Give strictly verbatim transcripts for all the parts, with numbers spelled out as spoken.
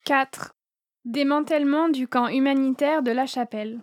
quatre. Démantèlement du camp humanitaire de La Chapelle.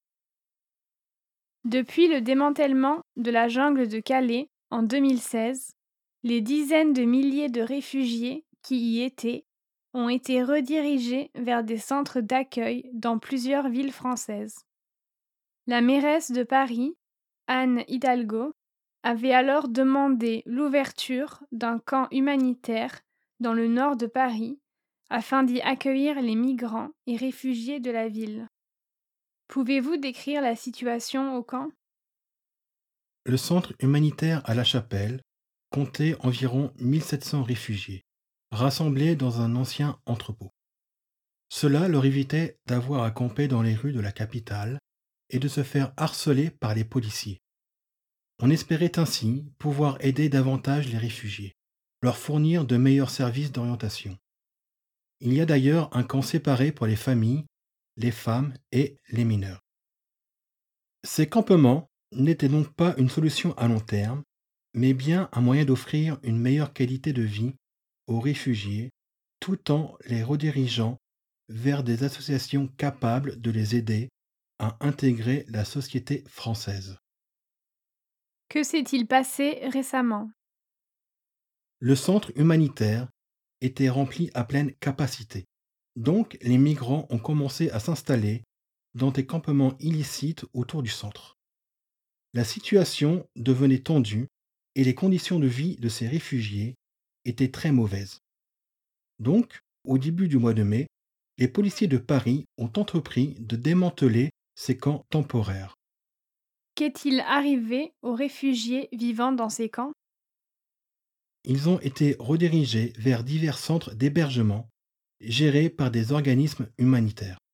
Depuis le démantèlement de la jungle de Calais en deux mille seize, les dizaines de milliers de réfugiés qui y étaient ont été redirigés vers des centres d'accueil dans plusieurs villes françaises. La mairesse de Paris, Anne Hidalgo, avait alors demandé l'ouverture d'un camp humanitaire dans le nord de Paris afin d'y accueillir les migrants et réfugiés de la ville. Pouvez-vous décrire la situation au camp ? Le centre humanitaire à La Chapelle comptait environ mille sept cents réfugiés, rassemblés dans un ancien entrepôt. Cela leur évitait d'avoir à camper dans les rues de la capitale et de se faire harceler par les policiers. On espérait ainsi pouvoir aider davantage les réfugiés, leur fournir de meilleurs services d'orientation. Il y a d'ailleurs un camp séparé pour les familles, les femmes et les mineurs. Ces campements n'étaient donc pas une solution à long terme, mais bien un moyen d'offrir une meilleure qualité de vie aux réfugiés tout en les redirigeant vers des associations capables de les aider à intégrer la société française. Que s'est-il passé récemment ? Le centre humanitaire était rempli à pleine capacité. Donc, les migrants ont commencé à s'installer dans des campements illicites autour du centre. La situation devenait tendue et les conditions de vie de ces réfugiés étaient très mauvaises. Donc, au début du mois de mai, les policiers de Paris ont entrepris de démanteler ces camps temporaires. Qu'est-il arrivé aux réfugiés vivant dans ces camps ? Ils ont été redirigés vers divers centres d'hébergement gérés par des organismes humanitaires.